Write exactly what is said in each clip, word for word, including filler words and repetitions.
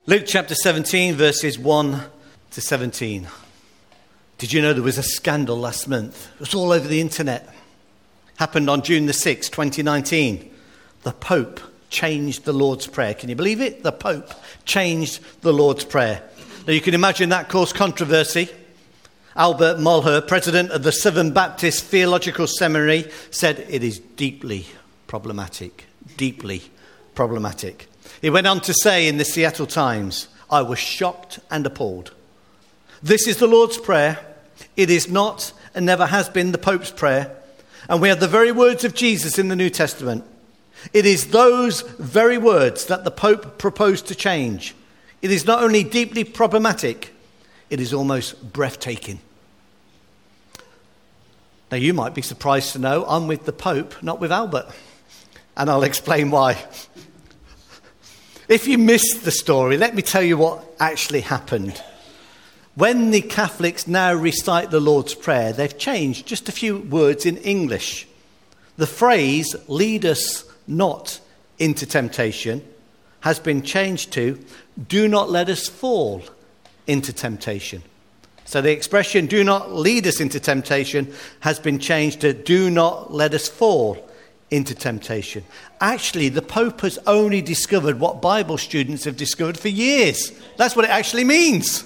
Luke chapter seventeen, verses one to seventeen. Did you know there was a scandal last month? It was all over the internet. Happened on June the sixth, twenty nineteen. The Pope changed the Lord's Prayer. Can you believe it? The Pope changed the Lord's Prayer. Now you can imagine that caused controversy. Albert Mulher, president of the Southern Baptist Theological Seminary, said it is deeply problematic. Deeply problematic. He went on to say in the Seattle Times, I was shocked and appalled. This is the Lord's Prayer. It is not and never has been the Pope's prayer. And we have the very words of Jesus in the New Testament. It is those very words that the Pope proposed to change. It is not only deeply problematic, it is almost breathtaking. Now you might be surprised to know I'm with the Pope, not with Albert. And I'll explain why. If you missed the story, let me tell you what actually happened. When the Catholics now recite the Lord's Prayer, they've changed just a few words in English. The phrase, lead us not into temptation, has been changed to, do not let us fall into temptation. So the expression, do not lead us into temptation, has been changed to, do not let us fall into temptation. Actually, the Pope has only discovered what Bible students have discovered for years. That's what it actually means.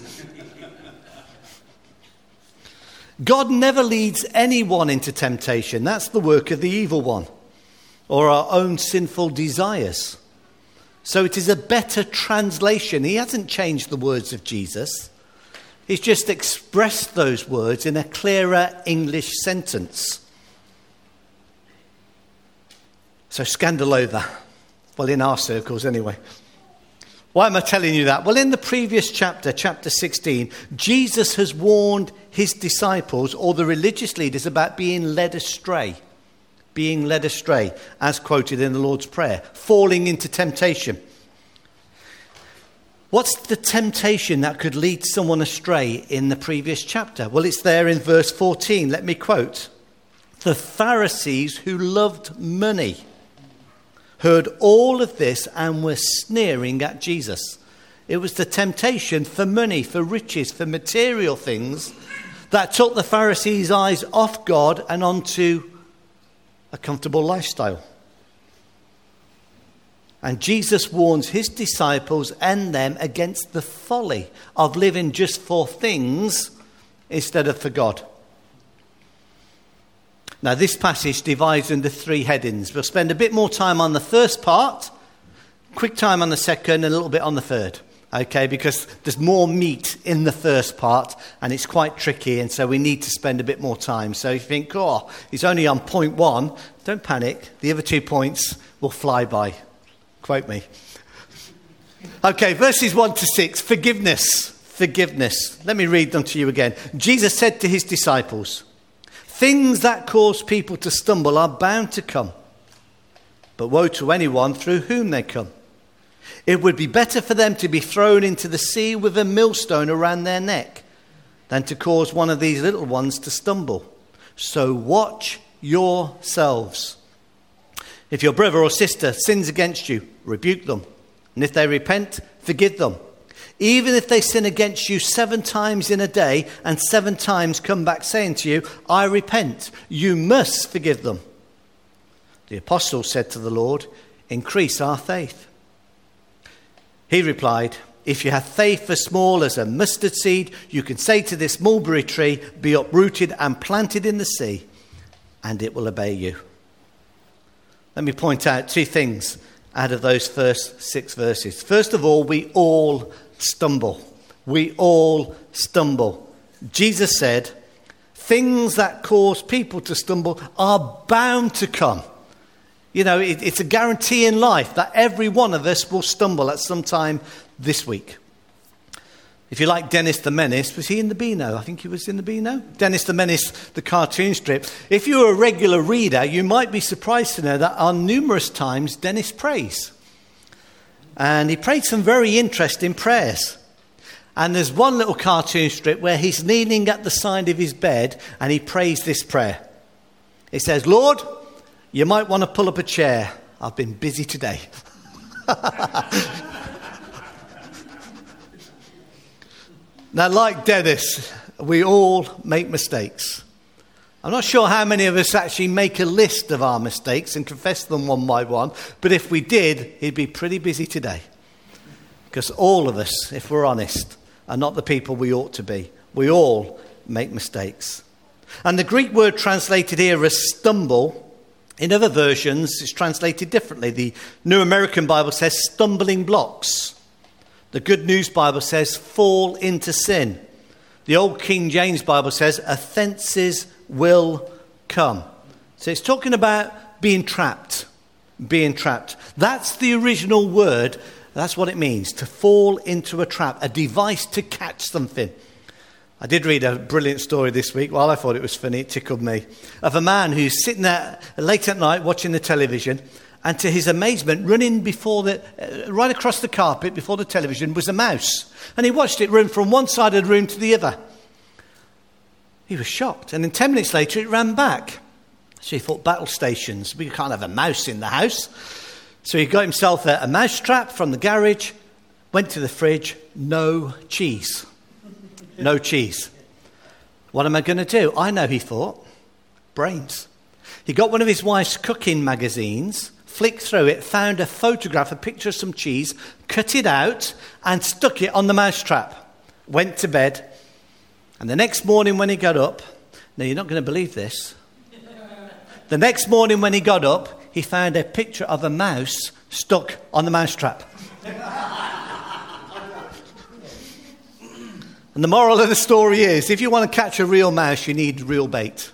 God never leads anyone into temptation. That's the work of the evil one, or our own sinful desires. So it is a better translation. He hasn't changed the words of Jesus. He's just expressed those words in a clearer English sentence. So scandal over. Well, in our circles anyway. Why am I telling you that? Well, in the previous chapter, chapter sixteen, Jesus has warned his disciples or the religious leaders about being led astray. Being led astray, as quoted in the Lord's Prayer. Falling into temptation. What's the temptation that could lead someone astray in the previous chapter? Well, it's there in verse fourteen. Let me quote. The Pharisees who loved money heard all of this and were sneering at Jesus. It was the temptation for money, for riches, for material things that took the Pharisees' eyes off God and onto a comfortable lifestyle. And Jesus warns his disciples and them against the folly of living just for things instead of for God. Now, this passage divides into three headings. We'll spend a bit more time on the first part, quick time on the second, and a little bit on the third. Okay, because there's more meat in the first part, and it's quite tricky, and so we need to spend a bit more time. So if you think, oh, he's only on point one, don't panic. The other two points will fly by. Quote me. Okay, verses one to six, forgiveness. Forgiveness. Let me read them to you again. Jesus said to his disciples, things that cause people to stumble are bound to come, but woe to anyone through whom they come. It would be better for them to be thrown into the sea with a millstone around their neck than to cause one of these little ones to stumble. So watch yourselves. If your brother or sister sins against you, rebuke them. And if they repent, forgive them. Even if they sin against you seven times in a day and seven times come back saying to you, I repent, you must forgive them. The apostle said to the Lord, increase our faith. He replied, if you have faith as small as a mustard seed, you can say to this mulberry tree, be uprooted and planted in the sea, and it will obey you. Let me point out two things out of those first six verses. First of all, we all stumble. We all stumble. Jesus said, things that cause people to stumble are bound to come. You know, it, it's a guarantee in life that every one of us will stumble at some time this week. If you like Dennis the Menace, was he in the Beano? I think he was in the Beano. Dennis the Menace, the cartoon strip. If you're a regular reader, you might be surprised to know that on numerous times Dennis prays. And he prayed some very interesting prayers. And there's one little cartoon strip where he's kneeling at the side of his bed and he prays this prayer. It says, Lord, you might want to pull up a chair. I've been busy today. Now, like Dennis, we all make mistakes. I'm not sure how many of us actually make a list of our mistakes and confess them one by one, but if we did, he'd be pretty busy today. Because all of us, if we're honest, are not the people we ought to be. We all make mistakes. And the Greek word translated here as stumble, in other versions, it's translated differently. The New American Bible says stumbling blocks. The Good News Bible says fall into sin. The Old King James Bible says offences will come. So it's talking about being trapped. Being trapped. That's the original word. That's what it means, to fall into a trap, a device to catch something. I did read a brilliant story this week. Well, I thought it was funny. It tickled me. Of a man who's sitting there late at night watching the television, and to his amazement, running before the, uh, right across the carpet before the television was a mouse. And he watched it run from one side of the room to the other. He was shocked. And then ten minutes later, it ran back. So he thought, battle stations. We can't have a mouse in the house. So he got himself a, a mouse trap from the garage, went to the fridge, no cheese. No cheese. What am I going to do? I know, he thought. Brains. He got one of his wife's cooking magazines, flicked through it, found a photograph, a picture of some cheese, cut it out and stuck it on the mousetrap. Went to bed. And the next morning when he got up, now you're not going to believe this. The next morning when he got up, he found a picture of a mouse stuck on the mousetrap. And the moral of the story is, if you want to catch a real mouse, you need real bait.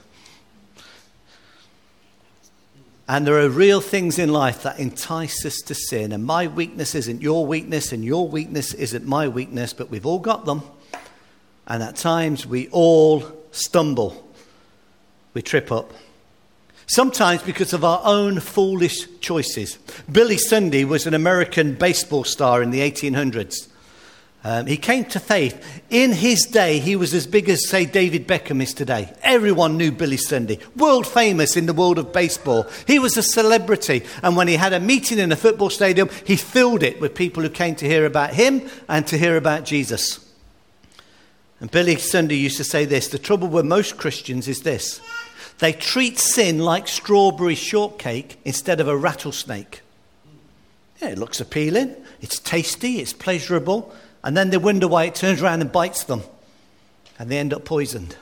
And there are real things in life that entice us to sin. And my weakness isn't your weakness, and your weakness isn't my weakness, but we've all got them. And at times we all stumble. We trip up. Sometimes because of our own foolish choices. Billy Sunday was an American baseball star in the eighteen hundreds. Um, he came to faith. In his day, he was as big as, say, David Beckham is today. Everyone knew Billy Sunday. World famous in the world of baseball. He was a celebrity. And when he had a meeting in a football stadium, he filled it with people who came to hear about him and to hear about Jesus. And Billy Sunday used to say this: the trouble with most Christians is this. They treat sin like strawberry shortcake instead of a rattlesnake. Yeah, it looks appealing. It's tasty. It's pleasurable. And then they wonder why it turns around and bites them. And they end up poisoned.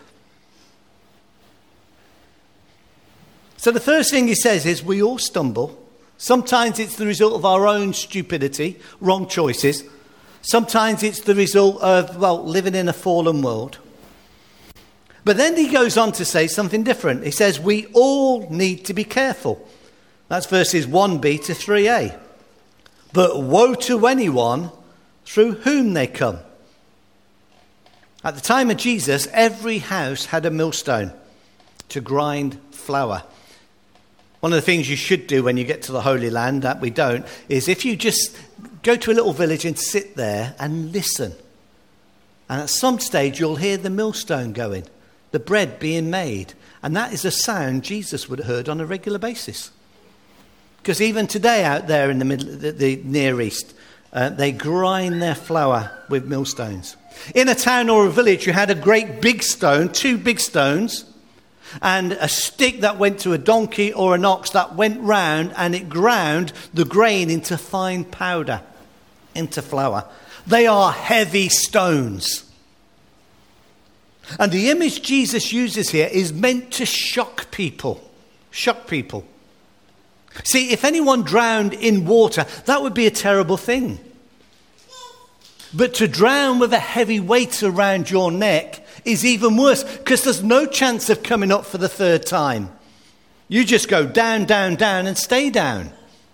So the first thing he says is we all stumble. Sometimes it's the result of our own stupidity, wrong choices. Sometimes it's the result of, well, living in a fallen world. But then he goes on to say something different. He says we all need to be careful. That's verses one b to three a. But woe to anyone through whom they come. At the time of Jesus, every house had a millstone to grind flour. One of the things you should do when you get to the Holy Land, that we don't, is if you just go to a little village and sit there and listen. And at some stage you'll hear the millstone going, the bread being made. And that is a sound Jesus would have heard on a regular basis. Because even today out there in the middle, the, the Near East, uh, they grind their flour with millstones. In a town or a village, you had a great big stone, two big stones, and a stick that went to a donkey or an ox that went round, and it ground the grain into fine powder, into flour. They are heavy stones. And the image Jesus uses here is meant to shock people. Shock people. See, if anyone drowned in water, that would be a terrible thing. But to drown with a heavy weight around your neck is even worse, because there's no chance of coming up for the third time. You just go down, down, down and stay down.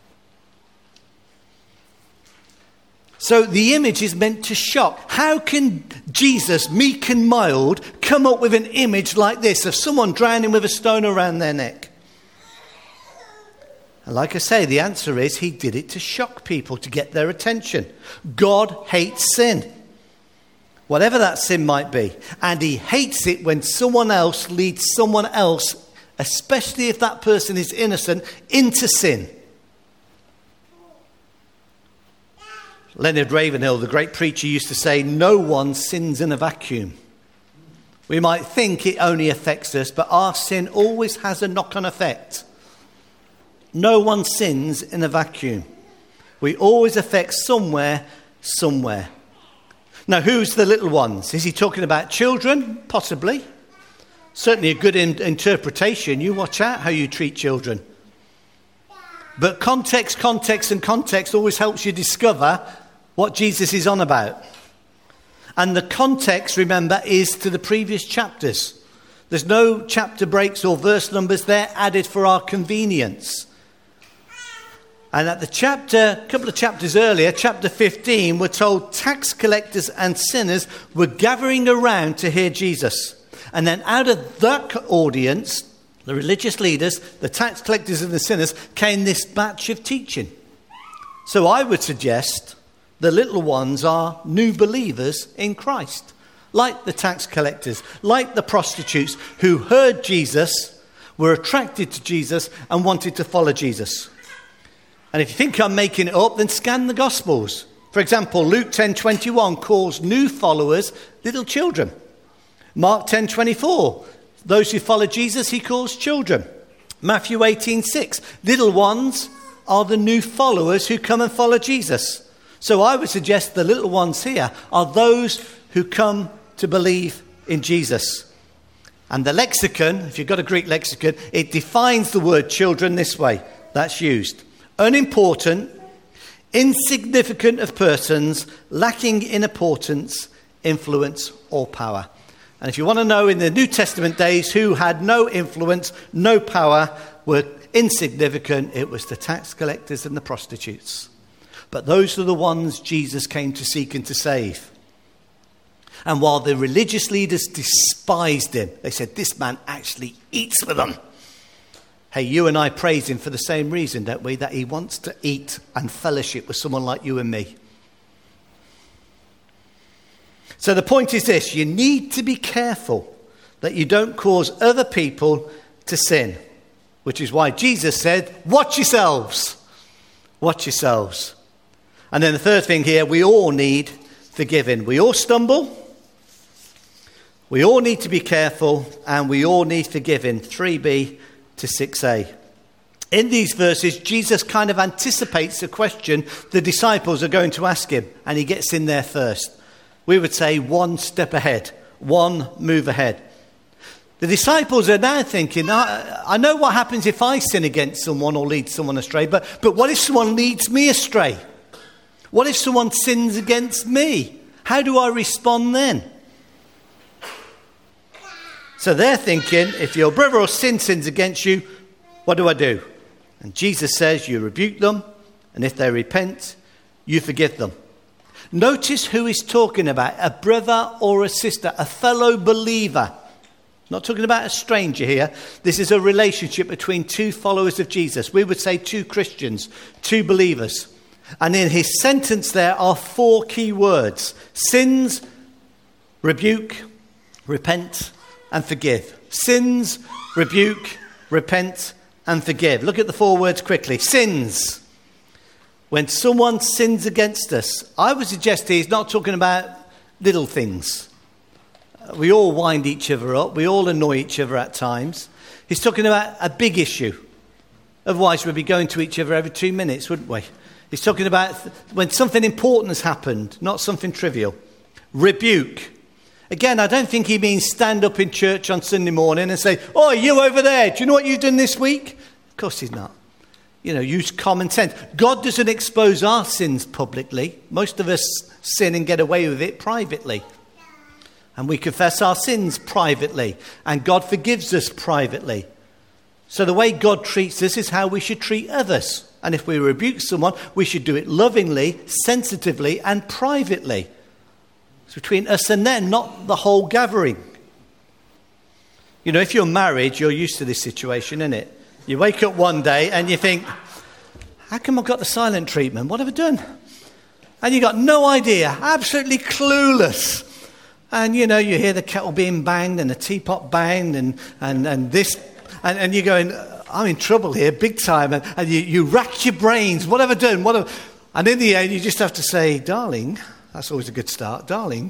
So the image is meant to shock. How can Jesus, meek and mild, come up with an image like this of someone drowning with a stone around their neck? And like I say, the answer is he did it to shock people, to get their attention. God hates sin, whatever that sin might be. And he hates it when someone else leads someone else, especially if that person is innocent, into sin. Leonard Ravenhill, the great preacher, used to say, no one sins in a vacuum. We might think it only affects us, but our sin always has a knock-on effect. No one sins in a vacuum. We always affect somewhere, somewhere. Now, who's the little ones? Is he talking about children? Possibly. Certainly a good in- interpretation. You watch out how you treat children. But context, context, and context always helps you discover what Jesus is on about. And the context, remember, is to the previous chapters. There's no chapter breaks or verse numbers. They're added for our convenience. And at the chapter, a couple of chapters earlier, chapter fifteen, we're told tax collectors and sinners were gathering around to hear Jesus. And then out of that audience, the religious leaders, the tax collectors and the sinners, came this batch of teaching. So I would suggest the little ones are new believers in Christ, like the tax collectors, like the prostitutes who heard Jesus, were attracted to Jesus and wanted to follow Jesus. And if you think I'm making it up, then scan the Gospels. For example, Luke ten twenty-one calls new followers little children. Mark ten twenty-four, those who follow Jesus, he calls children. Matthew eighteen six, little ones are the new followers who come and follow Jesus. So I would suggest the little ones here are those who come to believe in Jesus. And the lexicon, if you've got a Greek lexicon, it defines the word children this way. That's used. Unimportant, insignificant of persons, lacking in importance, influence, or power. And if you want to know in the New Testament days who had no influence, no power, were insignificant, it was the tax collectors and the prostitutes. But those are the ones Jesus came to seek and to save. And while the religious leaders despised him, they said, this man actually eats with them. Hey, you and I praise him for the same reason, don't we? That he wants to eat and fellowship with someone like you and me. So the point is this, you need to be careful that you don't cause other people to sin, which is why Jesus said, watch yourselves, watch yourselves. And then the third thing here, we all need forgiving. We all stumble, we all need to be careful, and we all need forgiving. three b to six a. In these verses, Jesus kind of anticipates the question the disciples are going to ask him, and he gets in there first. We would say one step ahead, one move ahead. The disciples are now thinking, I, I know what happens if I sin against someone or lead someone astray, but, but what if someone leads me astray? What if someone sins against me? How do I respond then? So they're thinking, if your brother or sin sins against you, what do I do? And Jesus says, you rebuke them, and if they repent, you forgive them. Notice who he's talking about, a brother or a sister, a fellow believer. Not talking about a stranger here. This is a relationship between two followers of Jesus. We would say two Christians, two believers. And in his sentence there are four key words. Sins, rebuke, repent, and forgive. Sins, rebuke, repent, and forgive. Look at the four words quickly. Sins. When someone sins against us, I would suggest he's not talking about little things. We all wind each other up. We all annoy each other at times. He's talking about a big issue. Otherwise, we'd be going to each other every two minutes, wouldn't we? He's talking about when something important has happened, not something trivial. Rebuke. Again, I don't think he means stand up in church on Sunday morning and say, oh, you over there, do you know what you've done this week? Of course he's not. You know, use common sense. God doesn't expose our sins publicly. Most of us sin and get away with it privately. And we confess our sins privately. And God forgives us privately. So the way God treats us is how we should treat others. And if we rebuke someone, we should do it lovingly, sensitively, and privately. It's between us and them, not the whole gathering. You know, if you're married, you're used to this situation, isn't it? You wake up one day and you think, how come I've got the silent treatment? What have I done? And you've got no idea, absolutely clueless. And, you know, you hear the kettle being banged and the teapot banged and, and, and this, and, and you're going, I'm in trouble here, big time. And, and you, you rack your brains. What have I done? What have, And in the end, you just have to say, darling, that's always a good start, darling,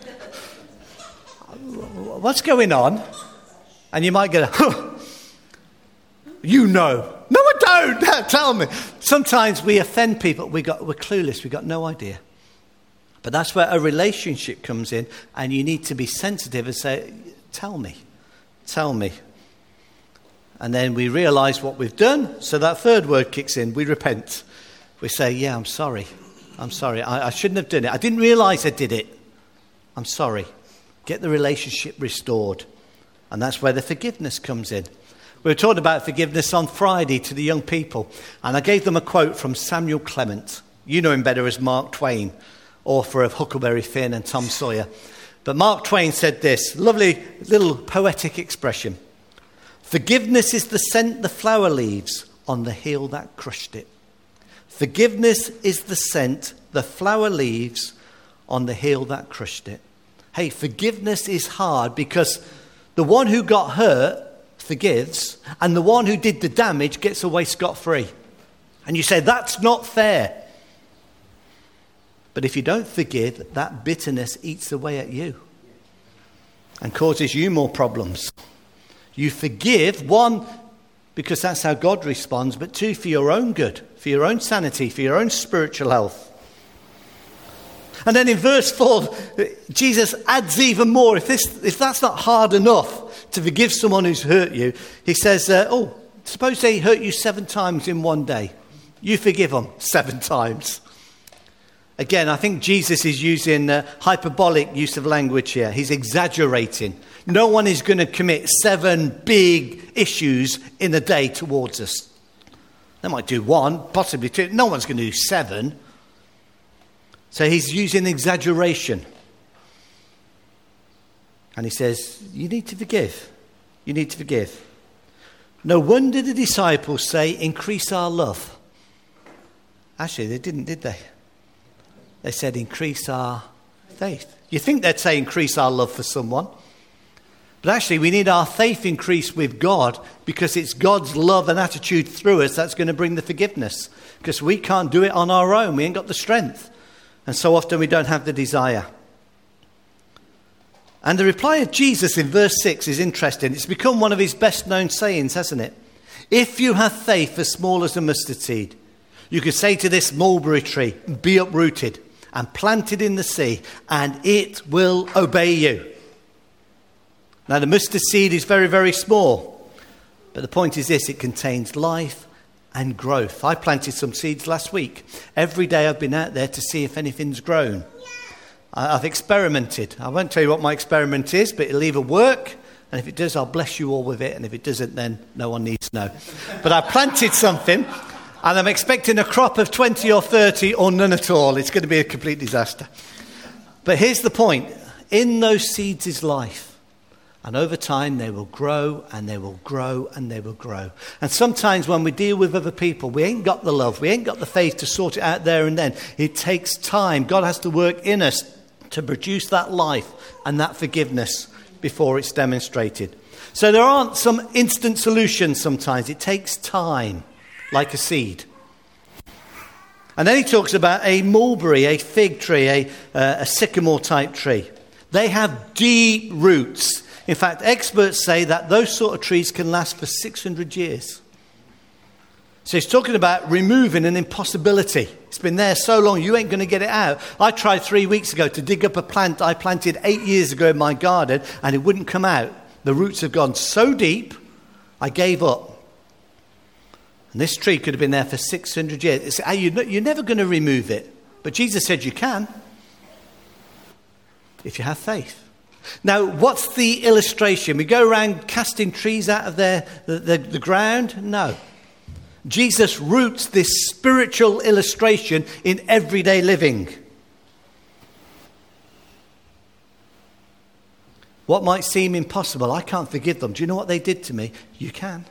what's going on? And you might get a, huh, you know. No, I don't. Tell me. Sometimes we offend people. We got, we're clueless. We've got no idea. But that's where a relationship comes in, and you need to be sensitive and say, tell me, tell me. And then we realise what we've done, so that third word kicks in. We repent. We say, yeah, I'm sorry. I'm sorry. I, I shouldn't have done it. I didn't realise I did it. I'm sorry. Get the relationship restored. And that's where the forgiveness comes in. We were talking about forgiveness on Friday to the young people, and I gave them a quote from Samuel Clement. You know him better as Mark Twain, author of Huckleberry Finn and Tom Sawyer. But Mark Twain said this, lovely little poetic expression. Forgiveness is the scent the flower leaves on the heel that crushed it. Forgiveness is the scent the flower leaves on the heel that crushed it. Hey, forgiveness is hard because the one who got hurt forgives, and the one who did the damage gets away scot-free. And you say, that's not fair. But if you don't forgive, that bitterness eats away at you and causes you more problems. You forgive, one, because that's how God responds, but two, for your own good, for your own sanity, for your own spiritual health. And then in verse four, Jesus adds even more. If this, if that's not hard enough to forgive someone who's hurt you, he says, uh, oh, suppose they hurt you seven times in one day. You forgive them seven times. Again, I think Jesus is using uh, hyperbolic use of language here. He's exaggerating. No one is going to commit seven big issues in a day towards us. They might do one, possibly two. No one's going to do seven. So he's using exaggeration. And he says, you need to forgive. You need to forgive. No wonder the disciples say, increase our love. Actually, they didn't, did they? They said, increase our faith. You think they'd say, increase our love for someone. But actually, we need our faith increased with God, because it's God's love and attitude through us that's going to bring the forgiveness. Because we can't do it on our own. We ain't got the strength. And so often we don't have the desire. And the reply of Jesus in verse six is interesting. It's become one of his best known sayings, hasn't it? If you have faith as small as a mustard seed, you could say to this mulberry tree, be uprooted and planted in the sea, and it will obey you. Now, the mustard seed is very, very small. But the point is this, it contains life and growth. I planted some seeds last week. Every day I've been out there to see if anything's grown. I've experimented. I won't tell you what my experiment is, but it'll either work, and if it does, I'll bless you all with it, and if it doesn't, then no one needs to know. But I planted something, and I'm expecting a crop of twenty or thirty or none at all. It's going to be a complete disaster. But here's the point. In those seeds is life. And over time, they will grow, and they will grow, and they will grow. And sometimes when we deal with other people, we ain't got the love, we ain't got the faith to sort it out there and then. It takes time. God has to work in us to produce that life and that forgiveness before it's demonstrated. So there aren't some instant solutions sometimes. It takes time, like a seed. And then he talks about a mulberry, a fig tree, a, uh, a sycamore type tree. They have deep roots. In fact, experts say that those sort of trees can last for six hundred years. So he's talking about removing an impossibility. It's been there so long, you ain't going to get it out. I tried three weeks ago to dig up a plant I planted eight years ago in my garden, and it wouldn't come out. The roots have gone so deep, I gave up. And this tree could have been there for six hundred years. It's, you're never going to remove it. But Jesus said you can, if you have faith. Now, what's the illustration? We go around casting trees out of their, the, the, the ground? No. Jesus roots this spiritual illustration in everyday living. What might seem impossible, I can't forgive them. Do you know what they did to me? You can.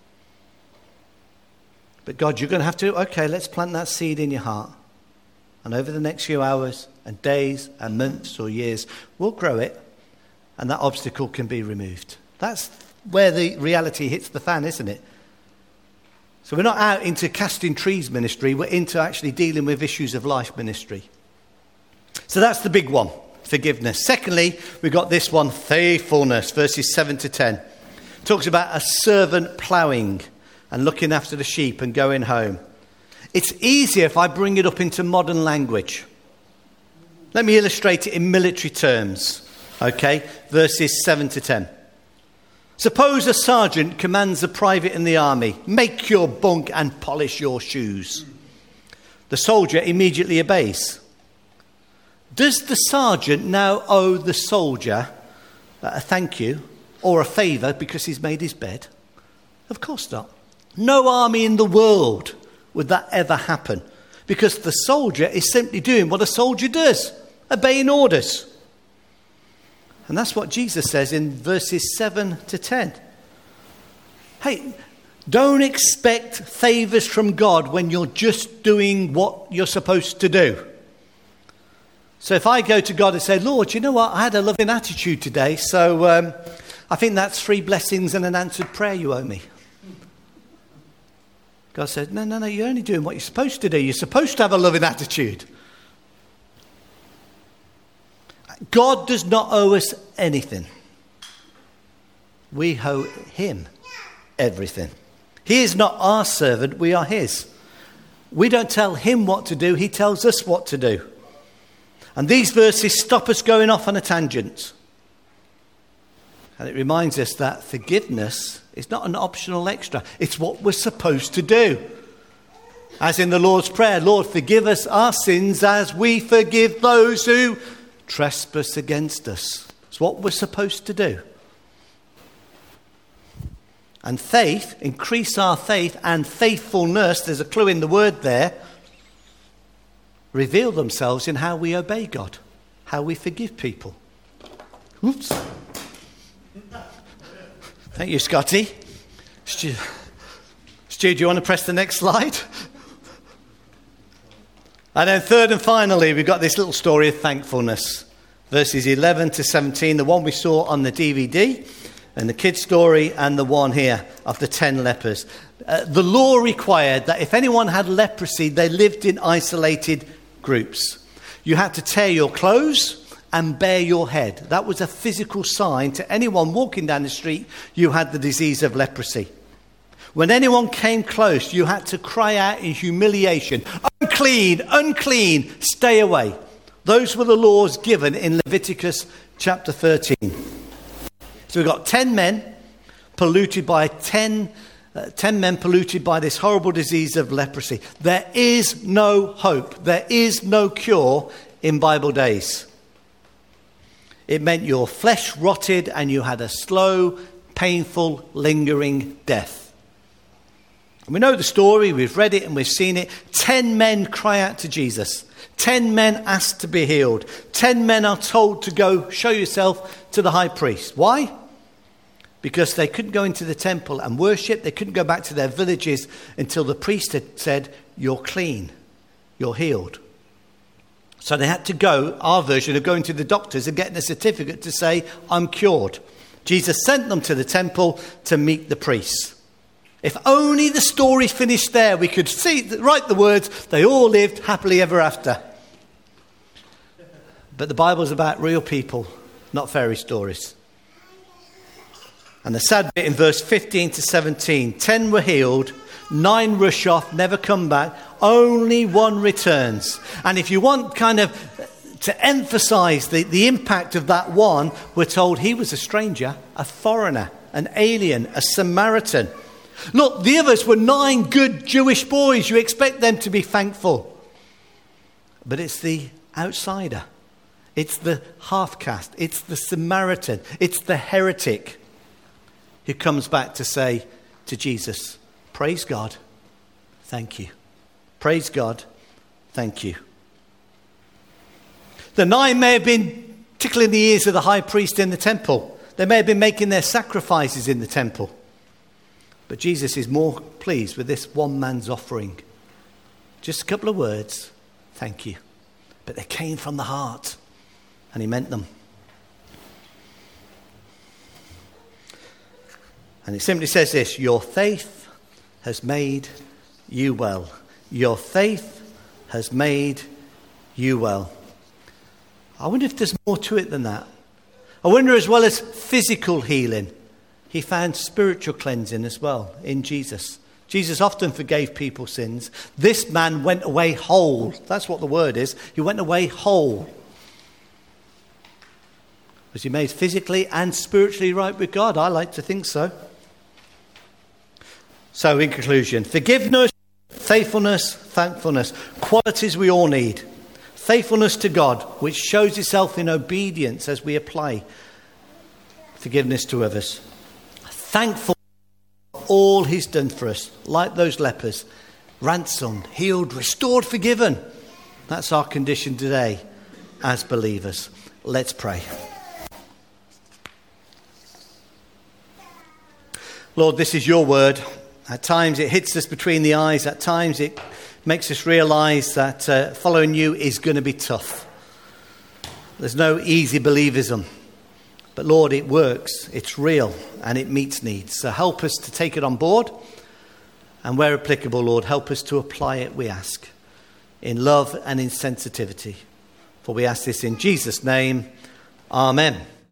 But God, you're going to have to, okay, let's plant that seed in your heart. And over the next few hours and days and months or years, we'll grow it. And that obstacle can be removed. That's where the reality hits the fan, isn't it? So we're not out into casting trees ministry, we're into actually dealing with issues of life ministry. So that's the big one, forgiveness. Secondly, we've got this one, faithfulness, verses seven to ten. It talks about a servant ploughing and looking after the sheep and going home. It's easier if I bring it up into modern language. Let me illustrate it in military terms. Okay, verses seven to ten. Suppose a sergeant commands a private in the army, make your bunk and polish your shoes. The soldier immediately obeys. Does the sergeant now owe the soldier a thank you or a favour because he's made his bed? Of course not. No army in the world would that ever happen, because the soldier is simply doing what a soldier does, obeying orders. And that's what Jesus says in verses seven to ten. Hey, don't expect favours from God when you're just doing what you're supposed to do. So if I go to God and say, Lord, you know what? I had a loving attitude today, so um, I think that's three blessings and an answered prayer you owe me. God said, no, no, no, you're only doing what you're supposed to do. You're supposed to have a loving attitude. God does not owe us anything. We owe him everything. He is not our servant, we are his. We don't tell him what to do, he tells us what to do. And these verses stop us going off on a tangent. And it reminds us that forgiveness is not an optional extra. It's what we're supposed to do. As in the Lord's Prayer, Lord, forgive us our sins as we forgive those who trespass against us. It's what we're supposed to do. And faith, increase our faith, and faithfulness, there's a clue in the word there, reveal themselves in how we obey God, how we forgive people. Oops. Thank you, Scotty. Stu, Stu, do you want to press the next slide? And then third and finally, we've got this little story of thankfulness. Verses eleven to seventeen, the one we saw on the D V D, and the kid's story, and the one here of the ten lepers. Uh, the law required that if anyone had leprosy, they lived in isolated groups. You had to tear your clothes and bare your head. That was a physical sign to anyone walking down the street you had the disease of leprosy. When anyone came close, you had to cry out in humiliation, unclean, unclean, stay away. Those were the laws given in Leviticus chapter thirteen. So we've got ten men polluted by ten, uh, ten men polluted by this horrible disease of leprosy. There is no hope. There is no cure in Bible days. It meant your flesh rotted and you had a slow, painful, lingering death. And we know the story, we've read it and we've seen it. Ten men cry out to Jesus. Ten men ask to be healed. Ten men are told to go show yourself to the high priest. Why? Because they couldn't go into the temple and worship. They couldn't go back to their villages until the priest had said, you're clean, you're healed. So they had to go, our version of going to the doctors and getting a certificate to say, I'm cured. Jesus sent them to the temple to meet the priests. If only the story finished there, we could see, write the words, they all lived happily ever after. But the Bible's about real people, not fairy stories. And the sad bit in verse fifteen to seventeen, ten were healed, nine rush off, never come back, only one returns. And if you want kind of to emphasize the, the impact of that one, we're told he was a stranger, a foreigner, an alien, a Samaritan. Look, the others were nine good Jewish boys. You expect them to be thankful. But it's the outsider. It's the half-caste. It's the Samaritan. It's the heretic who comes back to say to Jesus, praise God, thank you. Praise God, thank you. The nine may have been tickling the ears of the high priest in the temple. They may have been making their sacrifices in the temple. But Jesus is more pleased with this one man's offering. Just a couple of words, thank you. But they came from the heart, and he meant them. And it simply says this, your faith has made you well. Your faith has made you well. I wonder if there's more to it than that. I wonder, as well as physical healing, he found spiritual cleansing as well in Jesus. Jesus often forgave people's sins. This man went away whole. That's what the word is. He went away whole. Was he made physically and spiritually right with God? I like to think so. So in conclusion, forgiveness, faithfulness, thankfulness, qualities we all need. Faithfulness to God, which shows itself in obedience as we apply forgiveness to others. Thankful for all he's done for us, like those lepers, ransomed, healed, restored, forgiven. That's our condition today as believers. Let's pray. Lord, this is your word. At times it hits us between the eyes. At times it makes us realise that uh, following you is going to be tough. There's no easy believism. But Lord, it works. It's real and it meets needs. So help us to take it on board. And where applicable, Lord, help us to apply it, we ask, in love and in sensitivity. For we ask this in Jesus' name. Amen.